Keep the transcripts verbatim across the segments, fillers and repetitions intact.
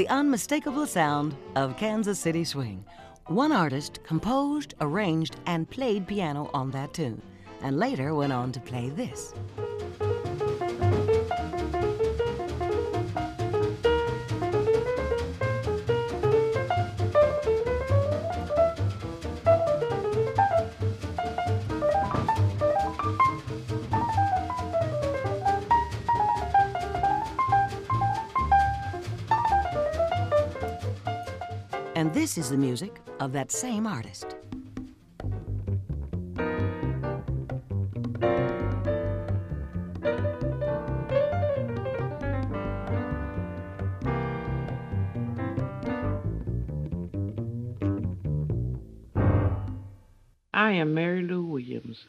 the unmistakable sound of Kansas City swing. One artist composed, arranged, and played piano on that tune, and later went on to play this. And this is the music of that same artist. I am Mary Lou Williams.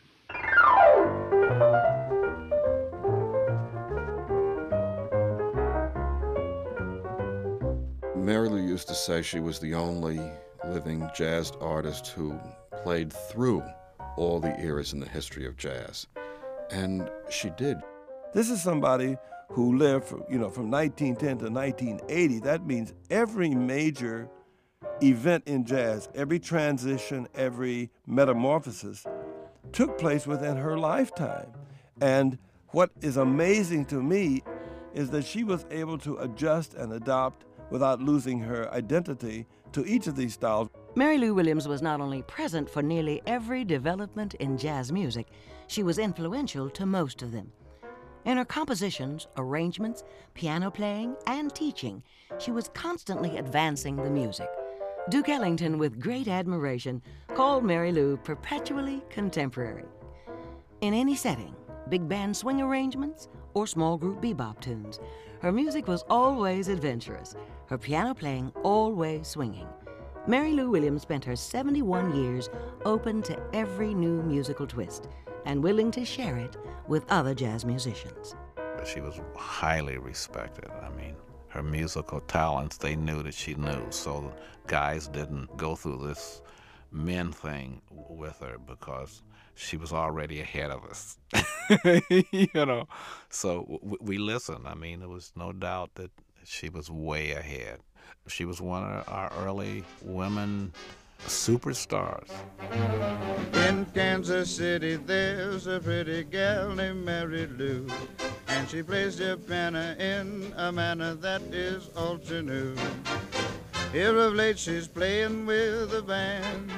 Mary Lou used to say she was the only living jazz artist who played through all the eras in the history of jazz. And she did. This is somebody who lived from, you know, from nineteen ten to nineteen eighty. That means every major event in jazz, every transition, every metamorphosis took place within her lifetime. And what is amazing to me is that she was able to adjust and adopt without losing her identity to each of these styles. Mary Lou Williams was not only present for nearly every development in jazz music, she was influential to most of them. In her compositions, arrangements, piano playing, and teaching, she was constantly advancing the music. Duke Ellington, with great admiration, called Mary Lou perpetually contemporary. In any setting, big band swing arrangements or small group bebop tunes, her music was always adventurous, her piano playing always swinging. Mary Lou Williams spent her seventy-one years open to every new musical twist and willing to share it with other jazz musicians. She was highly respected. I mean, her musical talents, they knew that she knew, so guys didn't go through this men thing with her because she was already ahead of us, you know. So w- we listened. I mean, there was no doubt that she was way ahead. She was one of our early women superstars. In Kansas City, there's a pretty gal named Mary Lou, and she plays the piano in a manner that is all too new. Here of late, she's playing with a band.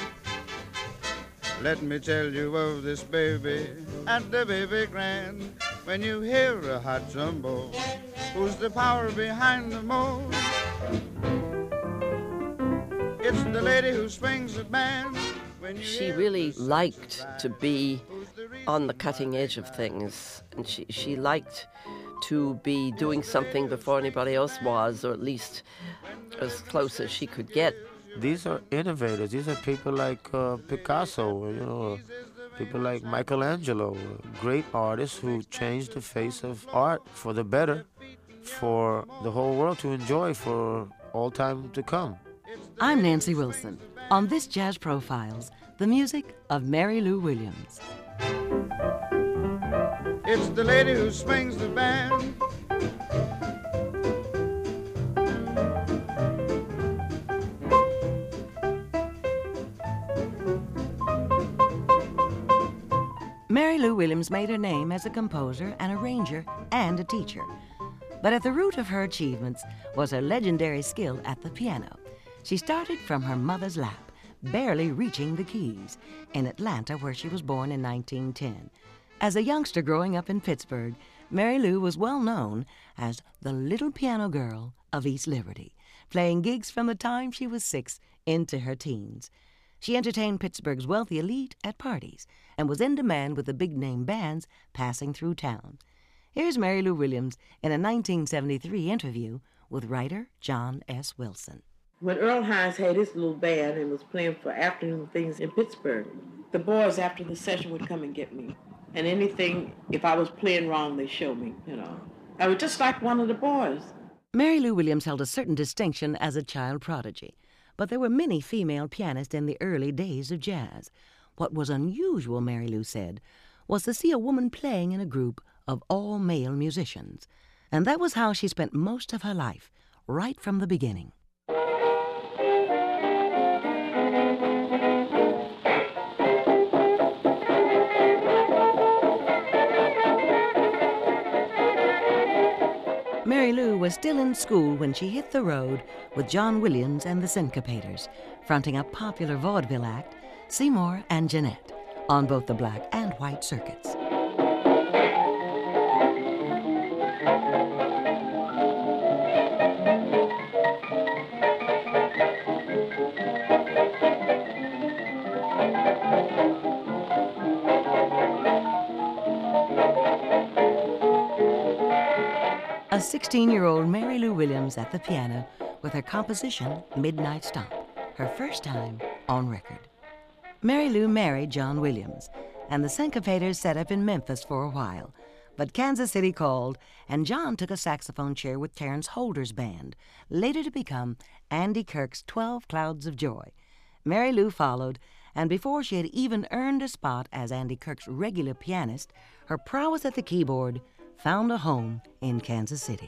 Let me tell you of this baby and the baby grand. When you hear a hot jumbo, who's the power behind the most? It's the lady who swings the band. When you she really liked to be on the cutting edge of things, and she, she liked to be doing something before anybody else was, or at least as close as she could get. These are innovators. These are people like uh, Picasso, you know, people like Michelangelo, great artists who changed the face of art for the better, for the whole world to enjoy for all time to come. I'm Nancy Wilson. On this Jazz Profiles, the music of Mary Lou Williams. It's the lady who swings the band. Mary Lou Williams made her name as a composer, an arranger, and a teacher. But at the root of her achievements was her legendary skill at the piano. She started from her mother's lap, barely reaching the keys, in Atlanta, where she was born in nineteen ten. As a youngster growing up in Pittsburgh, Mary Lou was well known as the little piano girl of East Liberty, playing gigs from the time she was six into her teens. She entertained Pittsburgh's wealthy elite at parties and was in demand with the big-name bands passing through town. Here's Mary Lou Williams in a nineteen seventy-three interview with writer John S. Wilson. When Earl Hines had his little band and was playing for afternoon things in Pittsburgh, the boys after the session would come and get me. And anything, if I was playing wrong, they showed me, you know. I was just like one of the boys. Mary Lou Williams held a certain distinction as a child prodigy, but there were many female pianists in the early days of jazz. What was unusual, Mary Lou said, was to see a woman playing in a group of all-male musicians. And that was how she spent most of her life, right from the beginning. Mary Lou was still in school when she hit the road with John Williams and the Syncopators, fronting a popular vaudeville act, Seymour and Jeanette, on both the black and white circuits. A sixteen-year-old Mary Lou Williams at the piano with her composition, Midnight Stomp, her first time on record. Mary Lou married John Williams, and the Syncopators set up in Memphis for a while, but Kansas City called, and John took a saxophone chair with Terence Holder's band, later to become Andy Kirk's Twelve Clouds of Joy. Mary Lou followed, and before she had even earned a spot as Andy Kirk's regular pianist, her prowess at the keyboard found a home in Kansas City.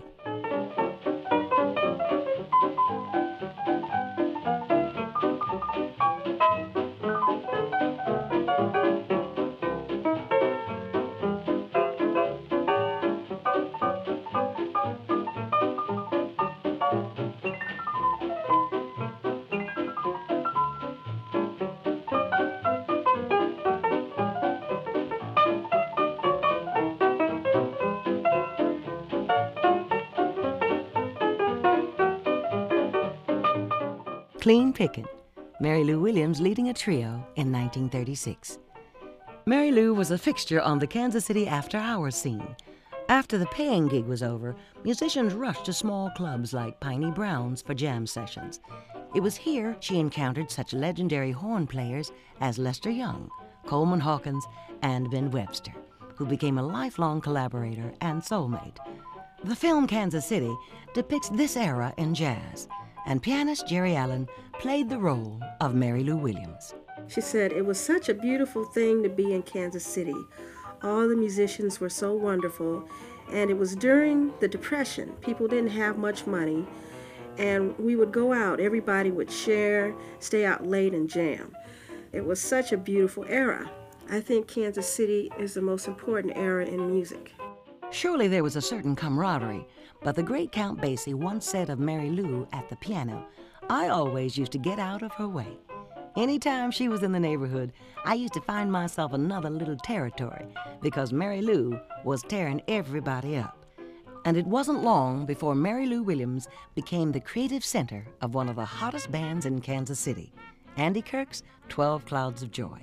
Clean Pickin', Mary Lou Williams leading a trio in nineteen thirty-six. Mary Lou was a fixture on the Kansas City after-hours scene. After the paying gig was over, musicians rushed to small clubs like Piney Brown's for jam sessions. It was here she encountered such legendary horn players as Lester Young, Coleman Hawkins, and Ben Webster, who became a lifelong collaborator and soulmate. The film Kansas City depicts this era in jazz, and pianist Jerry Allen played the role of Mary Lou Williams. She said, "It was such a beautiful thing to be in Kansas City. All the musicians were so wonderful, and it was during the Depression. People didn't have much money, and we would go out. Everybody would share, stay out late and jam. It was such a beautiful era. I think Kansas City is the most important era in music." Surely there was a certain camaraderie, but the great Count Basie once said of Mary Lou at the piano, "I always used to get out of her way. Anytime she was in the neighborhood, I used to find myself another little territory because Mary Lou was tearing everybody up." And it wasn't long before Mary Lou Williams became the creative center of one of the hottest bands in Kansas City, Andy Kirk's Twelve Clouds of Joy.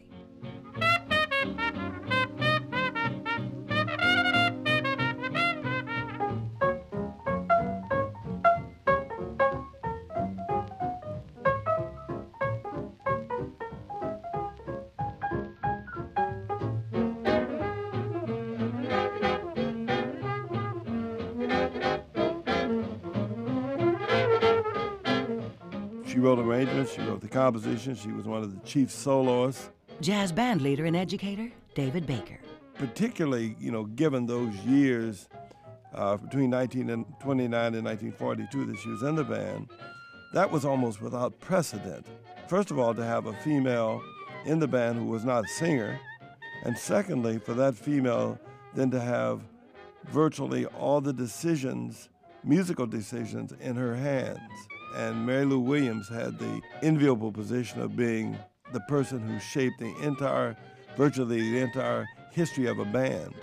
She wrote arrangements, she wrote the composition, she was one of the chief soloists. Jazz band leader and educator, David Baker. Particularly, you know, given those years uh, between nineteen twenty-nine and nineteen forty-two that she was in the band, that was almost without precedent. First of all, to have a female in the band who was not a singer, and secondly, for that female then to have virtually all the decisions, musical decisions, in her hands. And Mary Lou Williams had the enviable position of being the person who shaped the entire, virtually the entire history of a band.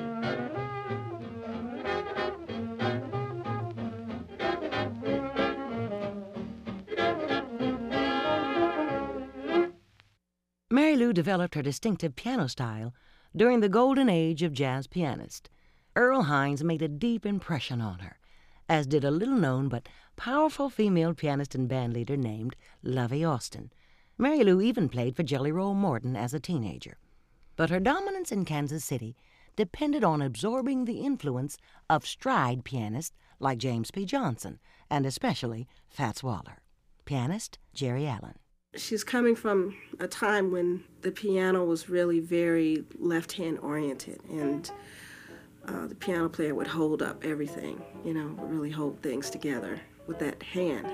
Mary Lou developed her distinctive piano style during the golden age of jazz pianists. Earl Hines made a deep impression on her, as did a little-known but powerful female pianist and bandleader named Lovey Austin. Mary Lou even played for Jelly Roll Morton as a teenager. But her dominance in Kansas City depended on absorbing the influence of stride pianists like James P. Johnson, and especially Fats Waller. Pianist Jerry Allen. She's coming from a time when the piano was really very left-hand oriented, and uh, the piano player would hold up everything, you know, really hold things together. with that hand.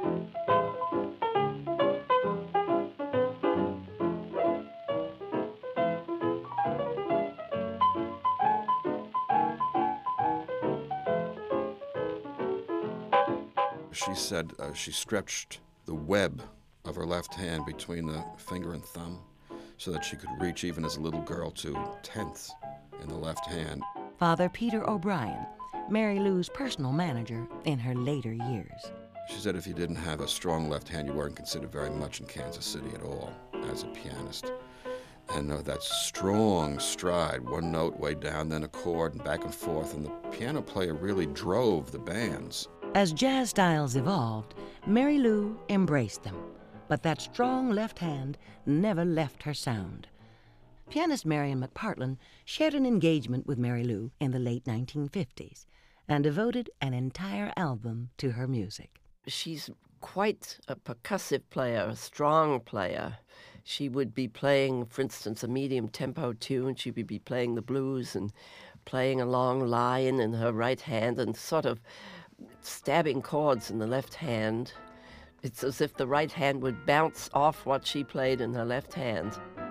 She said uh, she stretched the web of her left hand between the finger and thumb so that she could reach, even as a little girl, to tenths in the left hand. Father Peter O'Brien, Mary Lou's personal manager in her later years. She said if you didn't have a strong left hand, you weren't considered very much in Kansas City at all as a pianist. And uh, that strong stride, one note way down, then a chord, and back and forth, and the piano player really drove the bands. As jazz styles evolved, Mary Lou embraced them, but that strong left hand never left her sound. Pianist Marion McPartland shared an engagement with Mary Lou in the late nineteen fifties and devoted an entire album to her music. She's quite a percussive player, a strong player. She would be playing, for instance, a medium tempo tune. She would be playing the blues and playing a long line in her right hand and sort of stabbing chords in the left hand. It's as if the right hand would bounce off what she played in her left hand.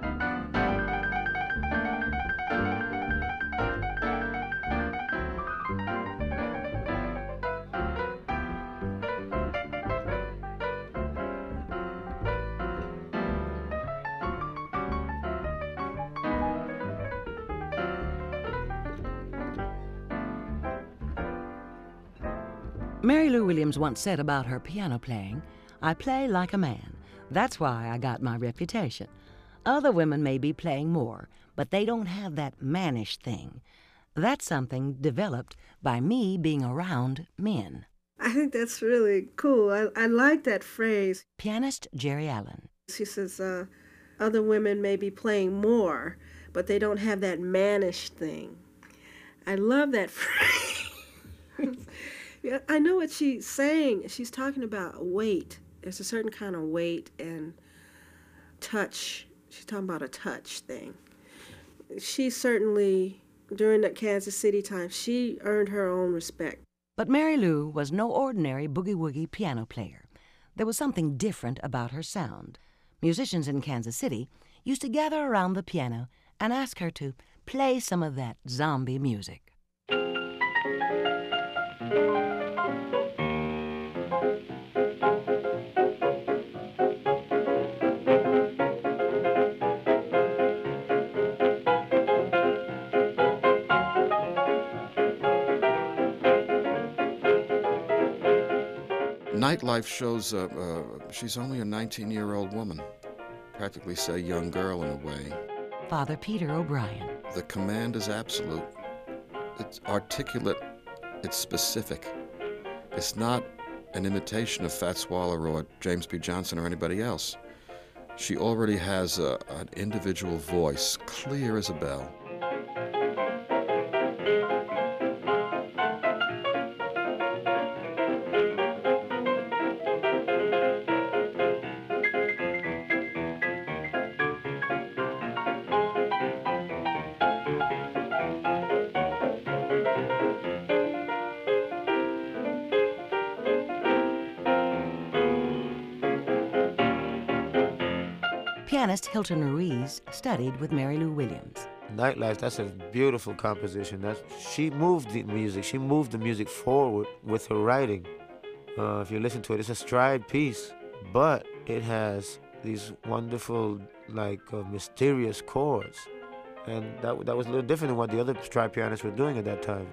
Mary Lou Williams once said about her piano playing, "I play like a man. That's why I got my reputation. Other women may be playing more, but they don't have that mannish thing. That's something developed by me being around men." I think that's really cool. I, I like that phrase. Pianist Jerry Allen. She says, uh, other women may be playing more, but they don't have that mannish thing. I love that phrase. Yeah, I know what she's saying. She's talking about weight. There's a certain kind of weight and touch. She's talking about a touch thing. She certainly, during that Kansas City time, she earned her own respect. But Mary Lou was no ordinary boogie-woogie piano player. There was something different about her sound. Musicians in Kansas City used to gather around the piano and ask her to play some of that zombie music. Nightlife shows uh, uh, she's only a nineteen-year-old woman, practically say young girl in a way. Father Peter O'Brien. The command is absolute. It's articulate. It's specific. It's not an imitation of Fats Waller or James P. Johnson or anybody else. She already has a, an individual voice, clear as a bell. Pianist Hilton Ruiz studied with Mary Lou Williams. Nightlife, that's a beautiful composition. That's, she moved the music. She moved the music forward with her writing. Uh, if you listen to it, it's a stride piece, but it has these wonderful, like, uh, mysterious chords. And that, that was a little different than what the other stride pianists were doing at that time.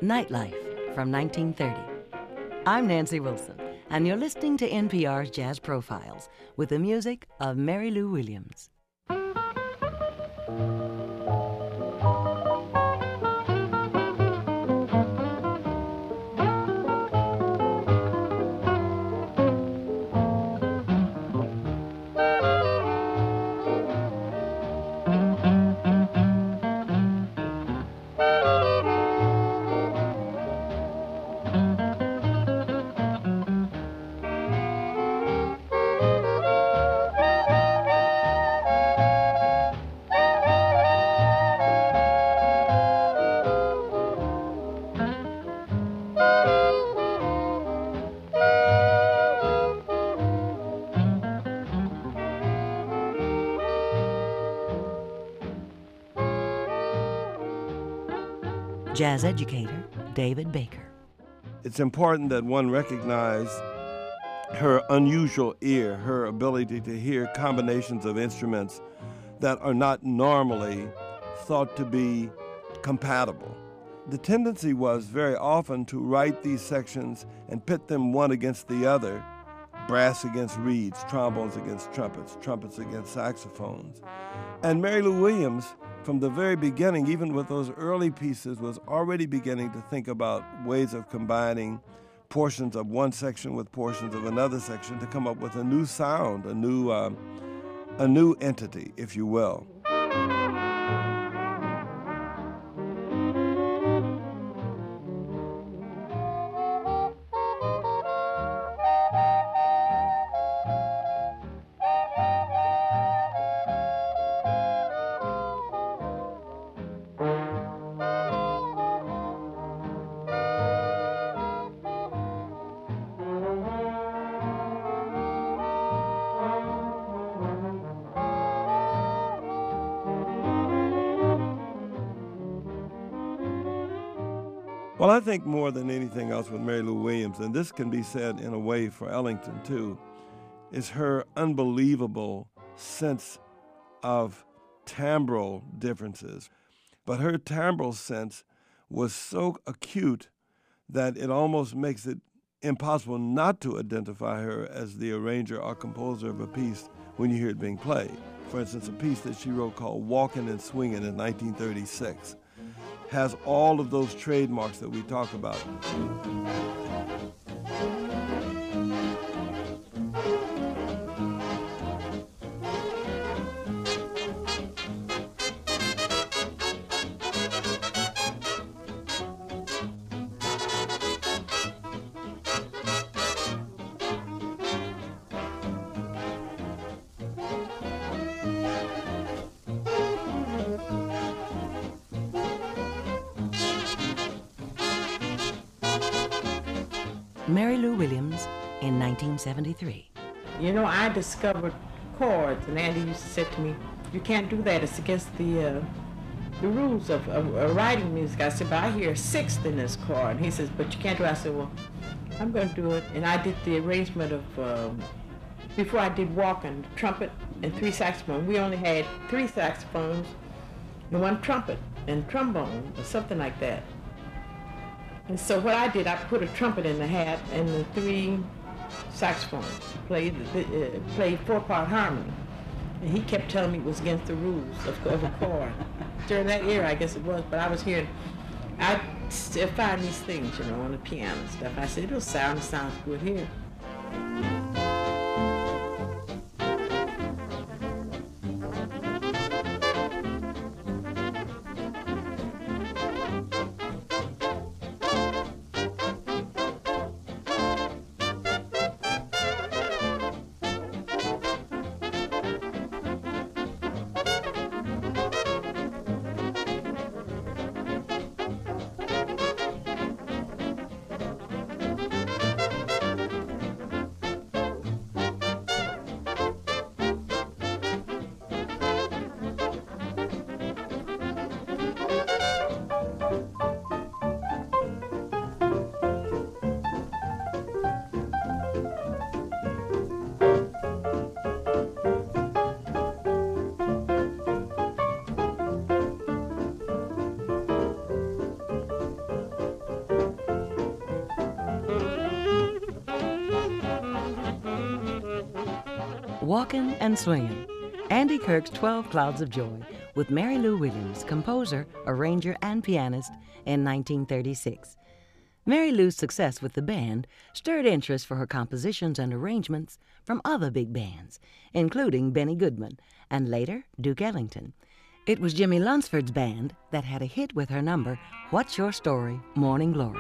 Nightlife from nineteen thirty. I'm Nancy Wilson, and you're listening to N P R's Jazz Profiles with the music of Mary Lou Williams. Jazz educator David Baker. It's important that one recognize her unusual ear, her ability to hear combinations of instruments that are not normally thought to be compatible. The tendency was very often to write these sections and pit them one against the other, brass against reeds, trombones against trumpets, trumpets against saxophones. And Mary Lou Williams, from the very beginning, even with those early pieces, was already beginning to think about ways of combining portions of one section with portions of another section to come up with a new sound, a new, uh, a new entity, if you will. Well, I think more than anything else with Mary Lou Williams, and this can be said in a way for Ellington too, is her unbelievable sense of timbral differences. But her timbral sense was so acute that it almost makes it impossible not to identify her as the arranger or composer of a piece when you hear it being played. For instance, a piece that she wrote called Walkin' and Swingin' in nineteen thirty-six has all of those trademarks that we talk about. Mary Lou Williams in nineteen seventy-three. You know, I discovered chords, and Andy used to say to me, you can't do that. It's against the uh, the rules of, of, of writing music. I said, but I hear a sixth in this chord. And he says, but you can't do it. I said, well, I'm going to do it. And I did the arrangement of, um, before I did Walkin', trumpet and three saxophones. We only had three saxophones and one trumpet and trombone or something like that. And so what I did, I put a trumpet in the hat and the three saxophones, played, uh, played four-part harmony. And he kept telling me it was against the rules of, of a chord. During that era, I guess it was, but I was hearing, I still find these things, you know, on the piano and stuff. I said, it'll sound, it sounds good here. Walkin' and Swingin', Andy Kirk's twelve Clouds of Joy, with Mary Lou Williams, composer, arranger, and pianist, in nineteen thirty-six. Mary Lou's success with the band stirred interest for her compositions and arrangements from other big bands, including Benny Goodman and later Duke Ellington. It was Jimmy Lunsford's band that had a hit with her number, What's Your Story, Morning Glory.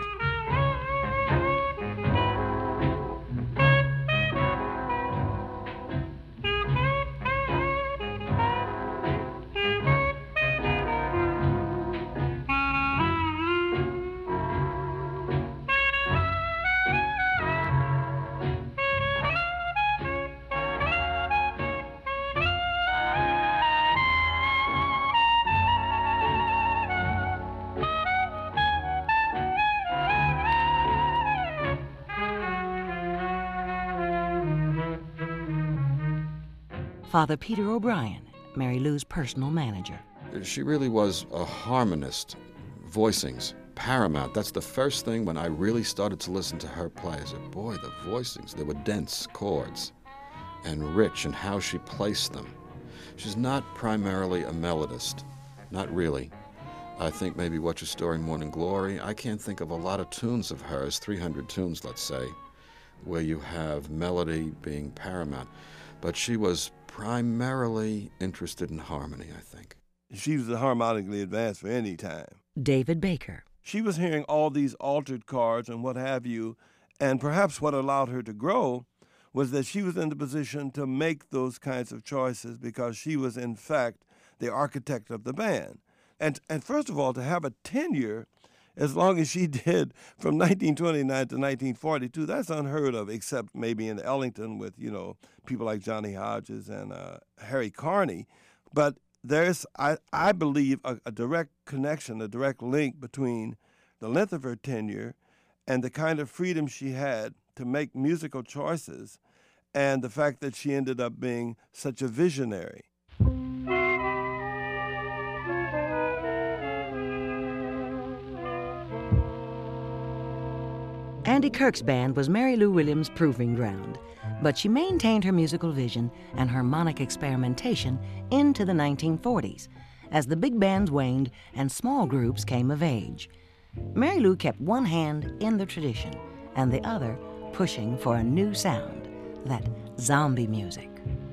Father Peter O'Brien, Mary Lou's personal manager. She really was a harmonist. Voicings, paramount. That's the first thing when I really started to listen to her play. I said, boy, the voicings, they were dense chords and rich in how she placed them. She's not primarily a melodist, not really. I think maybe What's Your Story, Morning Glory. I can't think of a lot of tunes of hers, three hundred tunes, let's say, where you have melody being paramount. But she was primarily interested in harmony, I think. She was harmonically advanced for any time. David Baker. She was hearing all these altered chords and what have you, and perhaps what allowed her to grow was that she was in the position to make those kinds of choices because she was, in fact, the architect of the band. And, and first of all, to have a tenure as long as she did from nineteen twenty-nine to nineteen forty-two, that's unheard of, except maybe in Ellington with, you know, people like Johnny Hodges and uh, Harry Carney. But there's, I, I believe, a, a direct connection, a direct link between the length of her tenure and the kind of freedom she had to make musical choices and the fact that she ended up being such a visionary. Andy Kirk's band was Mary Lou Williams' proving ground, but she maintained her musical vision and harmonic experimentation into the nineteen forties, as the big bands waned and small groups came of age. Mary Lou kept one hand in the tradition and the other pushing for a new sound, that zombie music.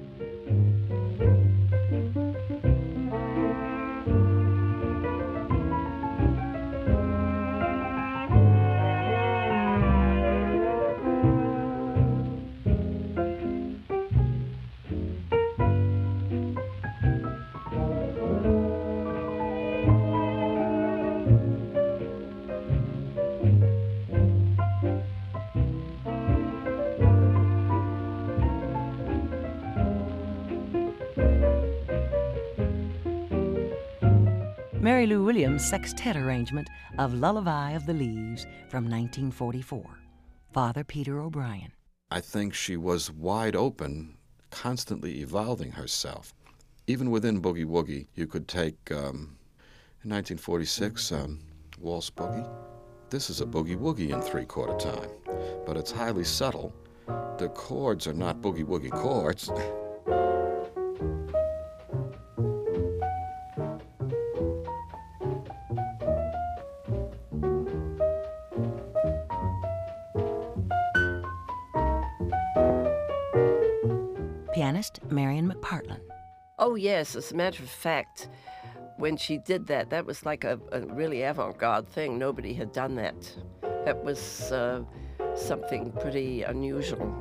Mary Lou Williams' sextet arrangement of Lullaby of the Leaves from nineteen forty-four. Father Peter O'Brien. I think she was wide open, constantly evolving herself. Even within Boogie Woogie, you could take, um, in nineteen forty-six, um, Waltz Boogie. This is a Boogie Woogie in three-quarter time, but it's highly subtle. The chords are not Boogie Woogie chords. Pianist Marion McPartlin. Oh, yes. As a matter of fact, when she did that, that was like a, a really avant-garde thing. Nobody had done that. That was uh, something pretty unusual.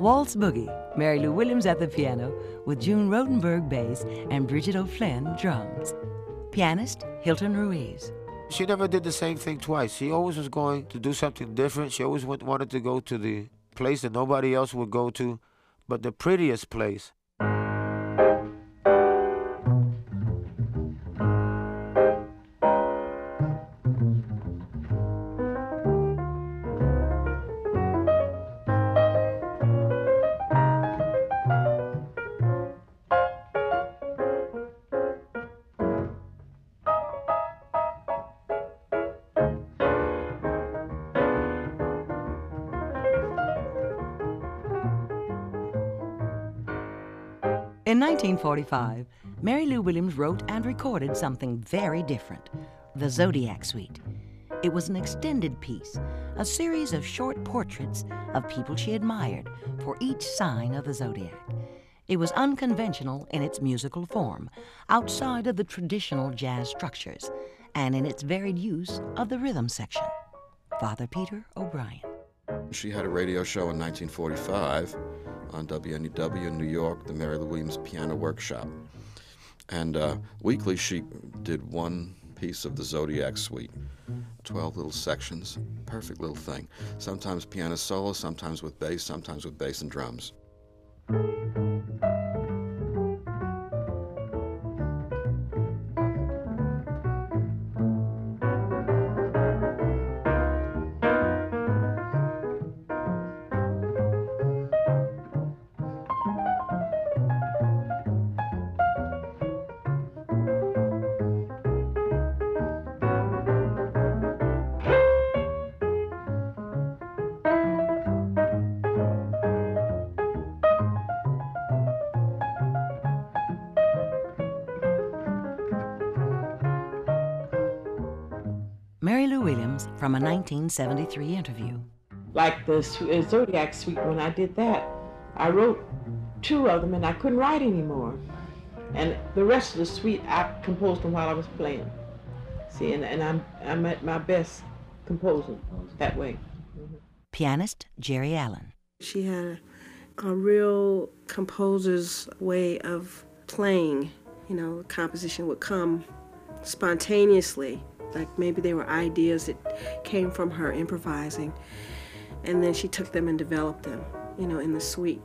Waltz Boogie, Mary Lou Williams at the piano with June Rodenberg bass and Bridget O'Flynn drums. Pianist Hilton Ruiz. She never did the same thing twice. She always was going to do something different. She always went, wanted to go to the place that nobody else would go to, but the prettiest place. In nineteen forty-five, Mary Lou Williams wrote and recorded something very different, the Zodiac Suite. It was an extended piece, a series of short portraits of people she admired for each sign of the zodiac. It was unconventional in its musical form, outside of the traditional jazz structures, and in its varied use of the rhythm section. Father Peter O'Brien. She had a radio show in nineteen forty-five on W N E W in New York, the Mary Lou Williams Piano Workshop. And uh, weekly she did one piece of the Zodiac Suite, twelve little sections, perfect little thing. Sometimes piano solo, sometimes with bass, sometimes with bass and drums. Mary Lou Williams from a nineteen seventy-three interview. Like the Zodiac Suite, when I did that, I wrote two of them and I couldn't write anymore. And the rest of the suite, I composed them while I was playing. See, and, and I'm, I'm at my best composing that way. Mm-hmm. Pianist Jerry Allen. She had a, a real composer's way of playing. You know, composition would come spontaneously. Like maybe they were ideas that came from her improvising, and then she took them and developed them, you know, in the suite.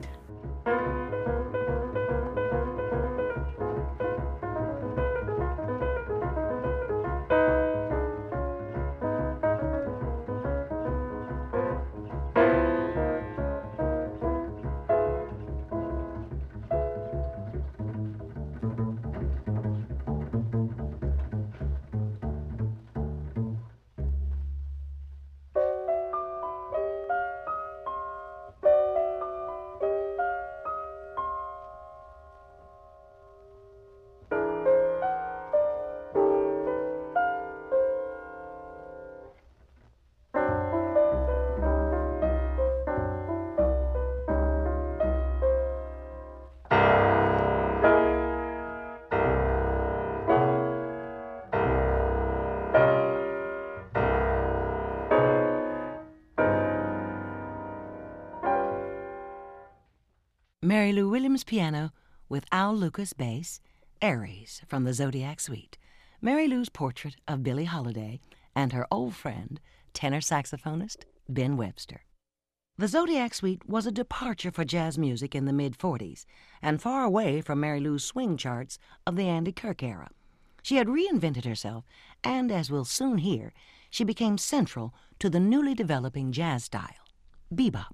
Mary Lou Williams piano with Al Lucas bass, Aries from the Zodiac Suite, Mary Lou's portrait of Billie Holiday, and her old friend, tenor saxophonist Ben Webster. The Zodiac Suite was a departure for jazz music in the mid forties and far away from Mary Lou's swing charts of the Andy Kirk era. She had reinvented herself, and as we'll soon hear, she became central to the newly developing jazz style, bebop.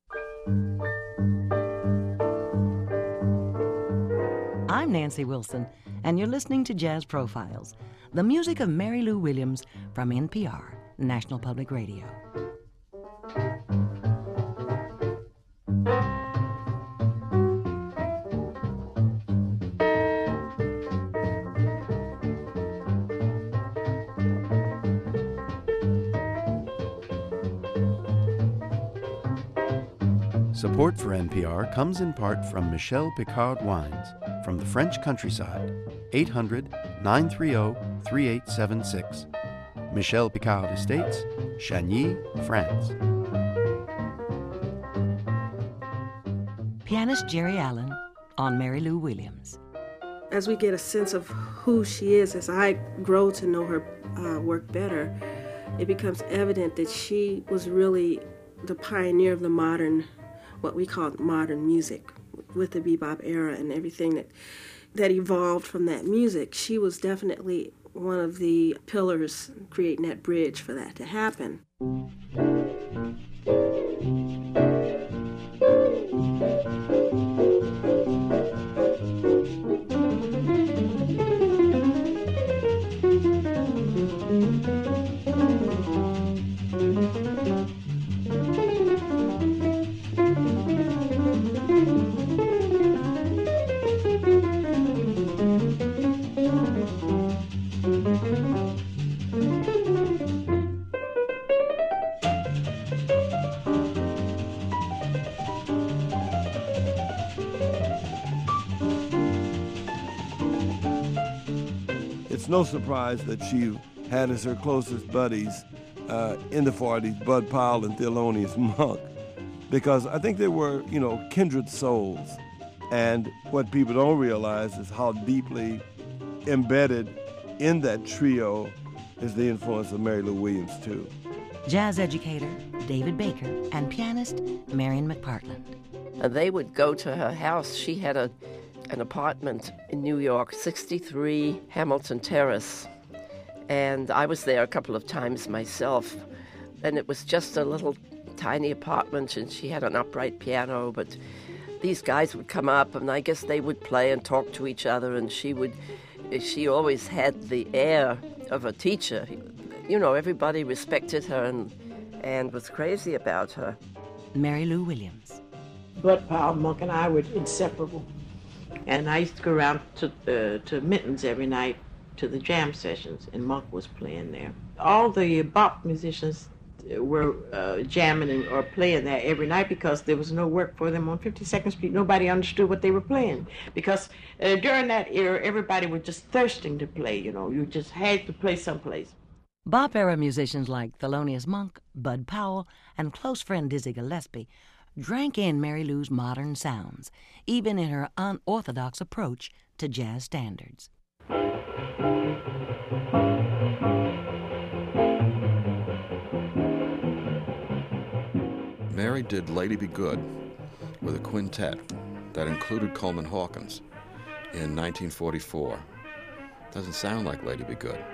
I'm Nancy Wilson, and you're listening to Jazz Profiles, the music of Mary Lou Williams from N P R, National Public Radio. Support for N P R comes in part from Michel Picard Wines, from the French countryside, eight hundred, nine three zero, three eight seven six. Michel Picard Estates, Chagny, France. Pianist Jerry Allen on Mary Lou Williams. As we get a sense of who she is, as I grow to know her uh, work better, it becomes evident that she was really the pioneer of the modern, what we call modern music, with the bebop era and everything that, that evolved from that music. She was definitely one of the pillars creating that bridge for that to happen. It's no surprise that she had as her closest buddies uh, in the forties Bud Powell and Thelonious Monk, because I think they were, you know, kindred souls. And what people don't realize is how deeply embedded in that trio is the influence of Mary Lou Williams, too. Jazz educator David Baker and pianist Marion McPartland. And they would go to her house. She had a an apartment in New York, sixty-three Hamilton Terrace. And I was there a couple of times myself. And it was just a little tiny apartment, and she had an upright piano, but these guys would come up, and I guess they would play and talk to each other, and she would, she always had the air of a teacher. You know, everybody respected her and, and was crazy about her. Mary Lou Williams. Bud Powell, Monk, and I were inseparable. And I used to go around to uh, to Minton's every night to the jam sessions, and Monk was playing there. All the bop musicians were uh, jamming and, or playing there every night because there was no work for them on fifty-second Street. Nobody understood what they were playing because uh, during that era, everybody was just thirsting to play, you know. You just had to play someplace. Bop-era musicians like Thelonious Monk, Bud Powell, and close friend Dizzy Gillespie drank in Mary Lou's modern sounds, even in her unorthodox approach to jazz standards. Mary did Lady Be Good with a quintet that included Coleman Hawkins in nineteen forty-four. Doesn't sound like Lady Be Good.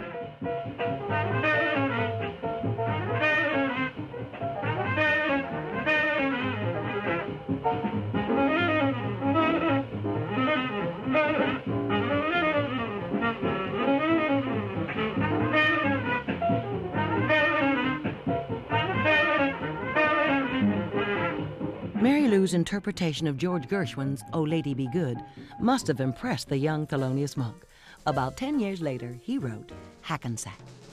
Mary Lou's interpretation of George Gershwin's Oh Lady Be Good must have impressed the young Thelonious Monk. About ten years later, he wrote Hackensack.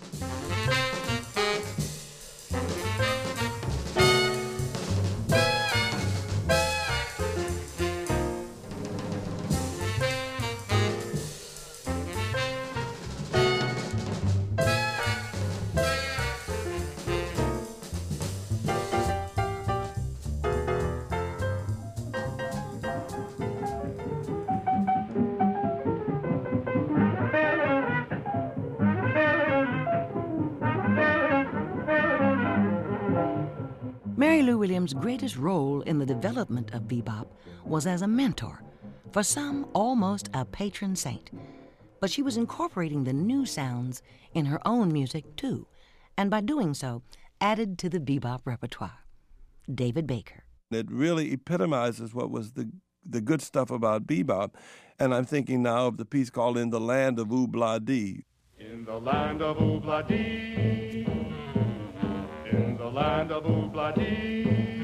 Mary Lou Williams' greatest role in the development of bebop was as a mentor, for some almost a patron saint. But she was incorporating the new sounds in her own music too, and by doing so, added to the bebop repertoire. David Baker. It really epitomizes what was the the good stuff about bebop, and I'm thinking now of the piece called In the Land of Oobla-Dee. In the land of Oobla-Dee, in the land of Oobla-Dee,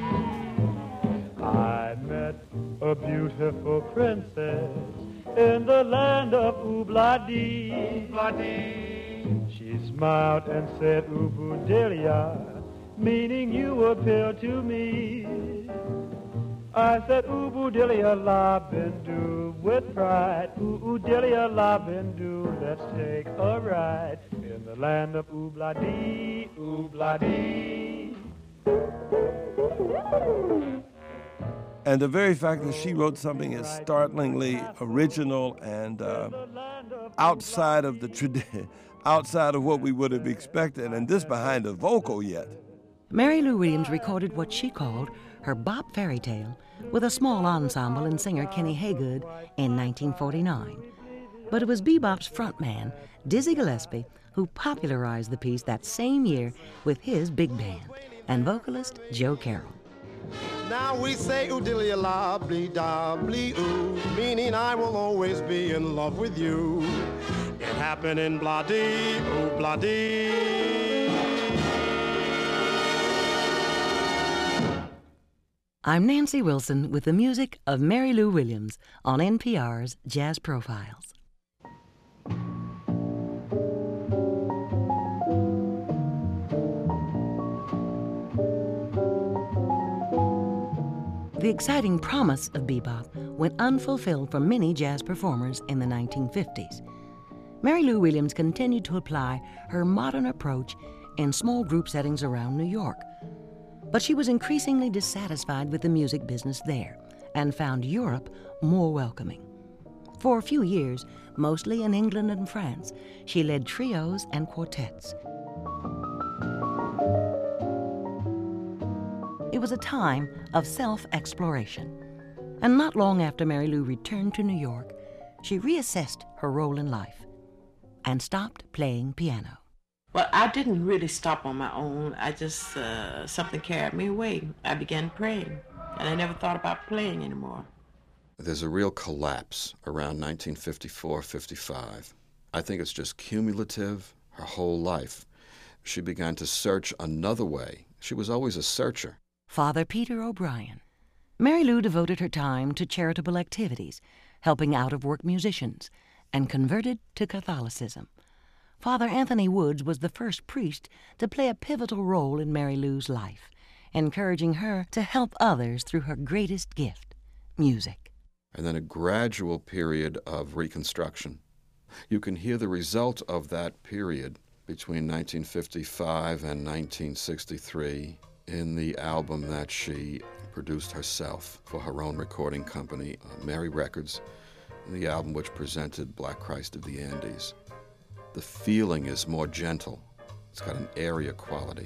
I met a beautiful princess in the land of Oobla-Dee. Oobla-Dee. She smiled and said, Oobudelia, meaning you appeal to me. I said, Oobudelia la bindu with pride. Oobudelia la bindu, let's take a ride in the land of Oobla-Dee, Oobla-Dee. And the very fact that she wrote something as startlingly original and uh, outside of the tradition, outside of what we would have expected, and this behind a vocal yet. Mary Lou Williams recorded what she called her bop fairy tale with a small ensemble and singer Kenny Haygood in nineteen forty-nine. But it was bebop's frontman, Dizzy Gillespie, who popularized the piece that same year with his big band, and vocalist Joe Carroll. Now we say oodilia la blee da blee oo, meaning I will always be in love with you. It happened in blah dee oo blah dee. I'm Nancy Wilson with the music of Mary Lou Williams on N P R's Jazz Profiles. The exciting promise of bebop went unfulfilled for many jazz performers in the nineteen fifties. Mary Lou Williams continued to apply her modern approach in small group settings around New York. But she was increasingly dissatisfied with the music business there and found Europe more welcoming. For a few years, mostly in England and France, she led trios and quartets. It was a time of self-exploration. And not long after Mary Lou returned to New York, she reassessed her role in life and stopped playing piano. Well, I didn't really stop on my own. I just, uh, something carried me away. I began praying, and I never thought about playing anymore. There's a real collapse around nineteen fifty-four fifty-five. I think it's just cumulative her whole life. She began to search another way. She was always a searcher. Father Peter O'Brien. Mary Lou devoted her time to charitable activities, helping out-of-work musicians, and converted to Catholicism. Father Anthony Woods was the first priest to play a pivotal role in Mary Lou's life, encouraging her to help others through her greatest gift, music. And then a gradual period of reconstruction. You can hear the result of that period between nineteen fifty-five and nineteen sixty-three in the album that she produced herself for her own recording company, uh, Mary Records, the album which presented Black Christ of the Andes. The feeling is more gentle. It's got an airier quality.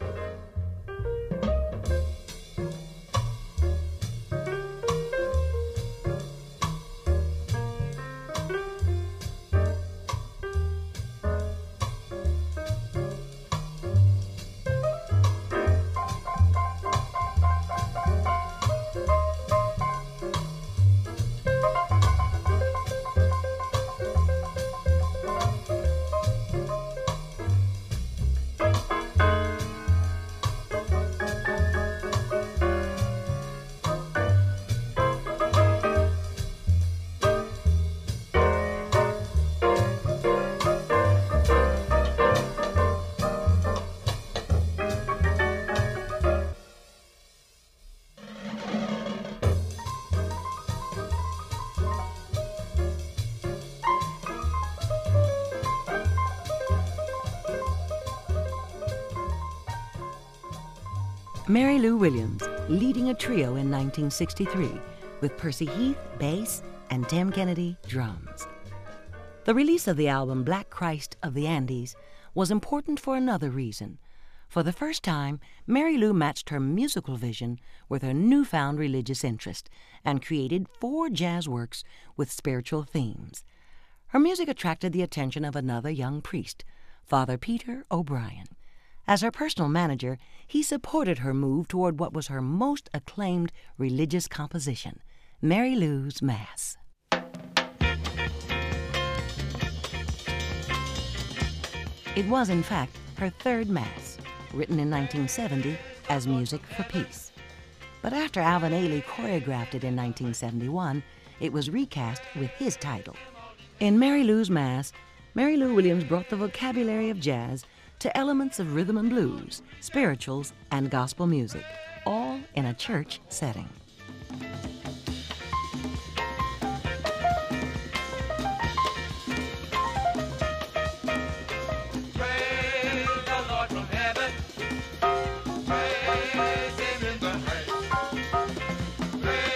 Mary Lou Williams, leading a trio in nineteen sixty-three with Percy Heath, bass, and Tim Kennedy, drums. The release of the album Black Christ of the Andes was important for another reason. For the first time, Mary Lou matched her musical vision with her newfound religious interest and created four jazz works with spiritual themes. Her music attracted the attention of another young priest, Father Peter O'Brien. As her personal manager, he supported her move toward what was her most acclaimed religious composition, Mary Lou's Mass. It was, in fact, her third Mass, written in nineteen seventy as Music for Peace. But after Alvin Ailey choreographed it in nineteen seventy-one, it was recast with his title. In Mary Lou's Mass, Mary Lou Williams brought the vocabulary of jazz to elements of rhythm and blues, spirituals, and gospel music, all in a church setting. Praise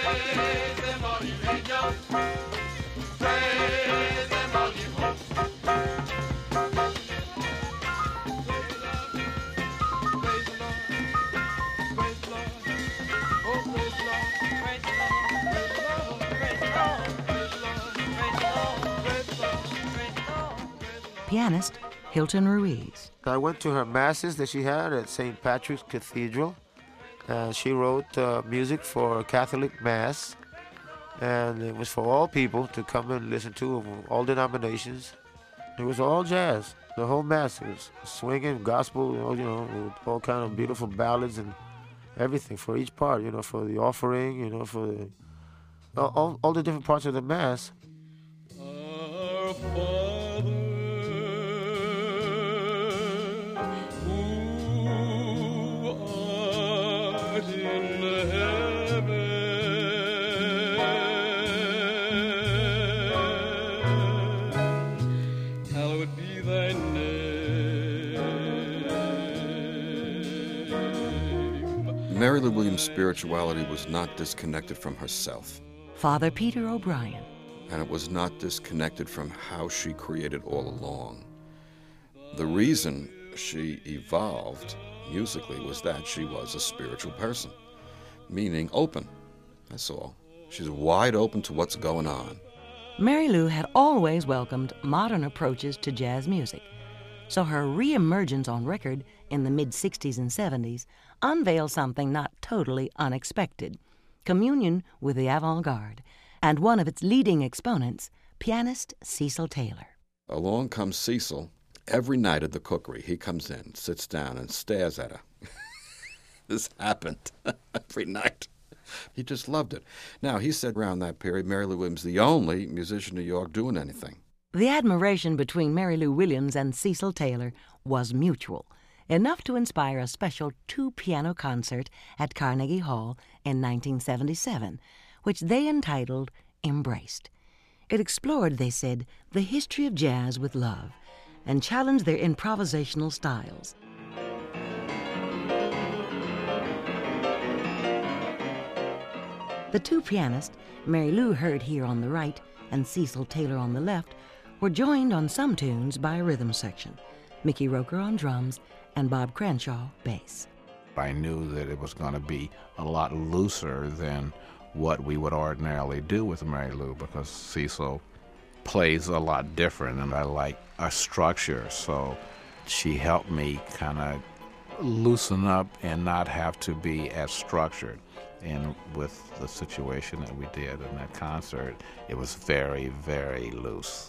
pianist Hilton Ruiz. I went to her masses that she had at Saint Patrick's Cathedral. Uh, she wrote uh, music for Catholic Mass, and it was for all people to come and listen to, of all denominations. It was all jazz, the whole Mass. It was swinging, gospel, you know, you know, with all kind of beautiful ballads and everything for each part, you know, for the offering, you know, for the, all, all the different parts of the Mass. Our Father, who art in heaven, hallowed be thy name. Mary Lou Williams' spirituality was not disconnected from herself. Father Peter O'Brien. And it was not disconnected from how she created all along. The reason she evolved musically was that she was a spiritual person, meaning open, that's all. She's wide open to what's going on. Mary Lou had always welcomed modern approaches to jazz music, so her re-emergence on record in the mid-sixties and seventies unveiled something not totally unexpected: communion with the avant-garde, and one of its leading exponents, pianist Cecil Taylor. Along comes Cecil. Every night at the cookery, he comes in, sits down, and stares at her. This happened every night. He just loved it. Now, he said around that period, Mary Lou Williams, the only musician in New York doing anything. The admiration between Mary Lou Williams and Cecil Taylor was mutual, enough to inspire a special two-piano concert at Carnegie Hall in nineteen seventy-seven, which they entitled Embraced. It explored, they said, the history of jazz with love and challenged their improvisational styles. The two pianists, Mary Lou heard here on the right and Cecil Taylor on the left, were joined on some tunes by a rhythm section, Mickey Roker on drums and Bob Crenshaw bass. I knew that it was going to be a lot looser than what we would ordinarily do with Mary Lou, because Cecil plays a lot different and I like a structure, so she helped me kind of loosen up and not have to be as structured. And with the situation that we did in that concert, it was very, very loose.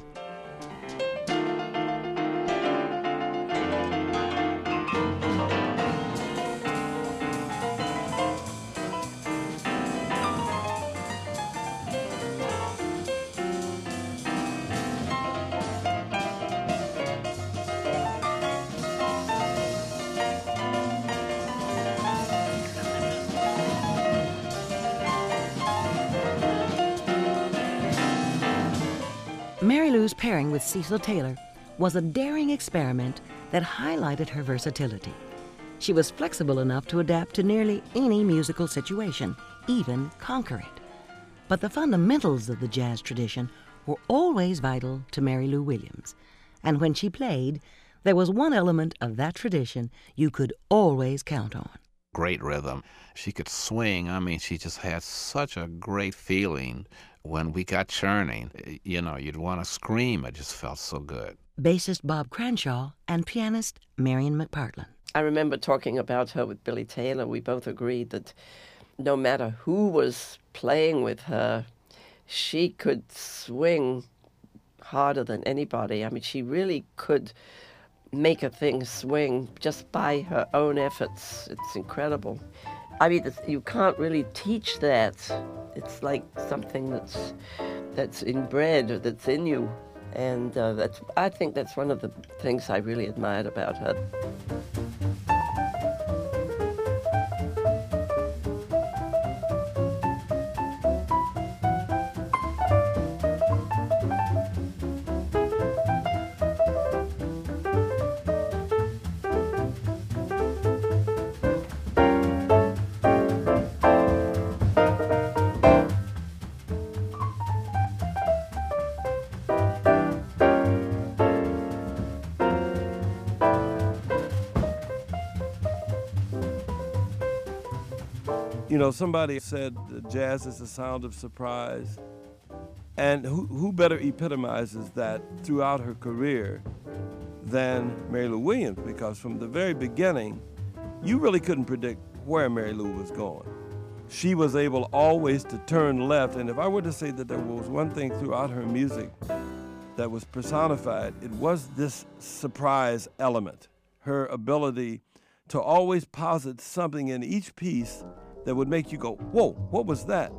Mary Lou's pairing with Cecil Taylor was a daring experiment that highlighted her versatility. She was flexible enough to adapt to nearly any musical situation, even conquer it. But the fundamentals of the jazz tradition were always vital to Mary Lou Williams, and when she played, there was one element of that tradition you could always count on. Great rhythm. She could swing. I mean, she just had such a great feeling. When we got churning, you know, you'd want to scream. It just felt so good. Bassist Bob Crenshaw and pianist Marion McPartland. I remember talking about her with Billy Taylor. We both agreed that no matter who was playing with her, she could swing harder than anybody. I mean, she really could make a thing swing just by her own efforts. It's incredible. I mean, it's, you can't really teach that. It's like something that's that's inbred or that's in you, and uh, that's. I think that's one of the things I really admired about her. You know, somebody said that jazz is the sound of surprise. And who, who better epitomizes that throughout her career than Mary Lou Williams? Because from the very beginning, you really couldn't predict where Mary Lou was going. She was able always to turn left, and if I were to say that there was one thing throughout her music that was personified, it was this surprise element, her ability to always posit something in each piece that would make you go, whoa, what was that?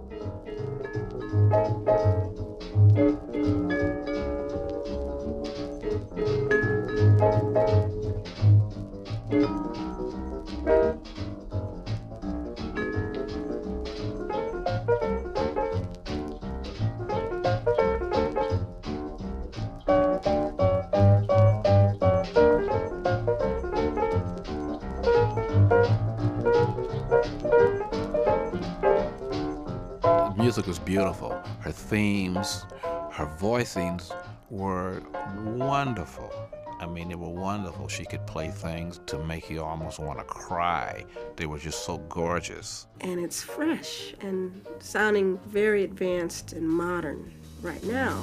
Music was beautiful. Her themes, her voicings were wonderful. I mean, they were wonderful. She could play things to make you almost want to cry. They were just so gorgeous. And it's fresh and sounding very advanced and modern right now.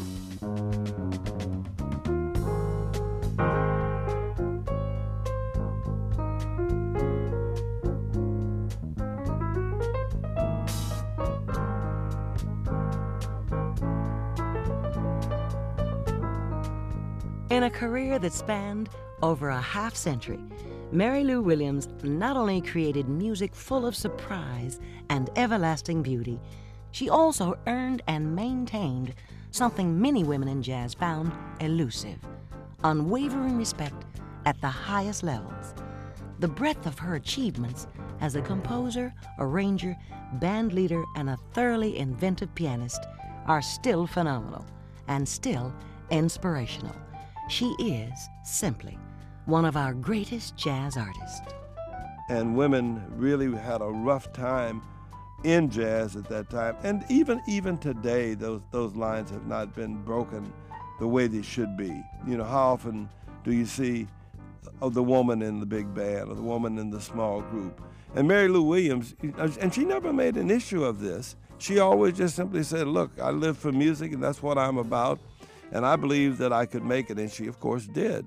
In a career that spanned over a half century, Mary Lou Williams not only created music full of surprise and everlasting beauty, she also earned and maintained something many women in jazz found elusive: unwavering respect at the highest levels. The breadth of her achievements as a composer, arranger, band leader, and a thoroughly inventive pianist are still phenomenal and still inspirational. She is simply one of our greatest jazz artists. And women really had a rough time in jazz at that time. And even even today, those those lines have not been broken the way they should be. You know, how often do you see of the woman in the big band or the woman in the small group? And Mary Lou Williams, and she never made an issue of this. She always just simply said, look, I live for music and that's what I'm about. And I believed that I could make it, and she, of course, did.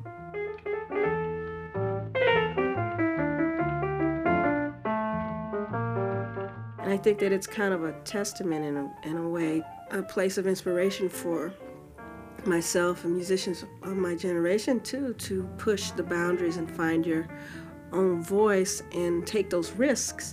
And I think that it's kind of a testament in a, in a way, a place of inspiration for myself and musicians of my generation, too, to push the boundaries and find your own voice and take those risks.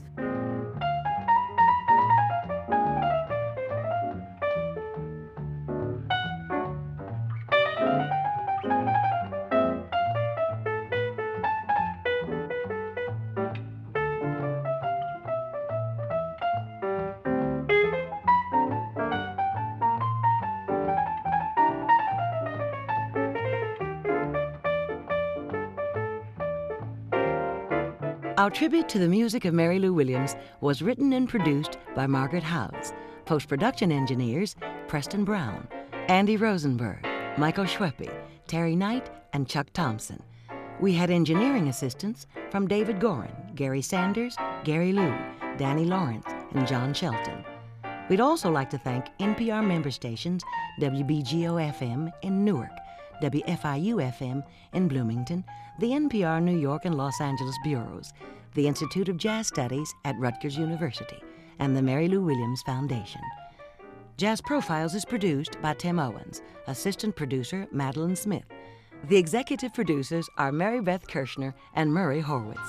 Our tribute to the music of Mary Lou Williams was written and produced by Margaret Howes. Post-production engineers, Preston Brown, Andy Rosenberg, Michael Schweppe, Terry Knight, and Chuck Thompson. We had engineering assistance from David Gorin, Gary Sanders, Gary Lou, Danny Lawrence, and John Shelton. We'd also like to thank N P R member stations W B G O F M in Newark, W F I U F M in Bloomington, the N P R New York and Los Angeles bureaus, the Institute of Jazz Studies at Rutgers University, and the Mary Lou Williams Foundation. Jazz Profiles is produced by Tim Owens, assistant producer Madeline Smith. The executive producers are Mary Beth Kirshner and Murray Horwitz.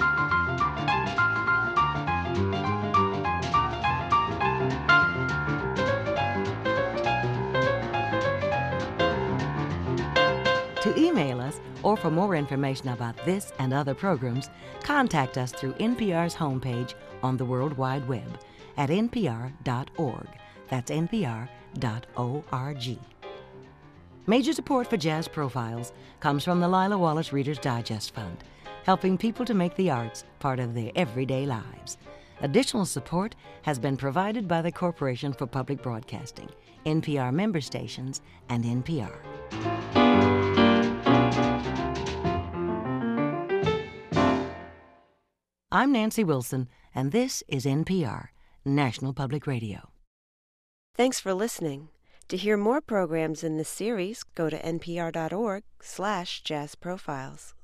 To email us, or for more information about this and other programs, contact us through N P R's homepage on the World Wide Web at N P R dot org. That's N P R dot org. Major support for Jazz Profiles comes from the Lila Wallace Reader's Digest Fund, helping people to make the arts part of their everyday lives. Additional support has been provided by the Corporation for Public Broadcasting, N P R member stations, and N P R. I'm Nancy Wilson, and this is N P R, National Public Radio. Thanks for listening. To hear more programs in this series, go to npr dot org slash jazz profiles.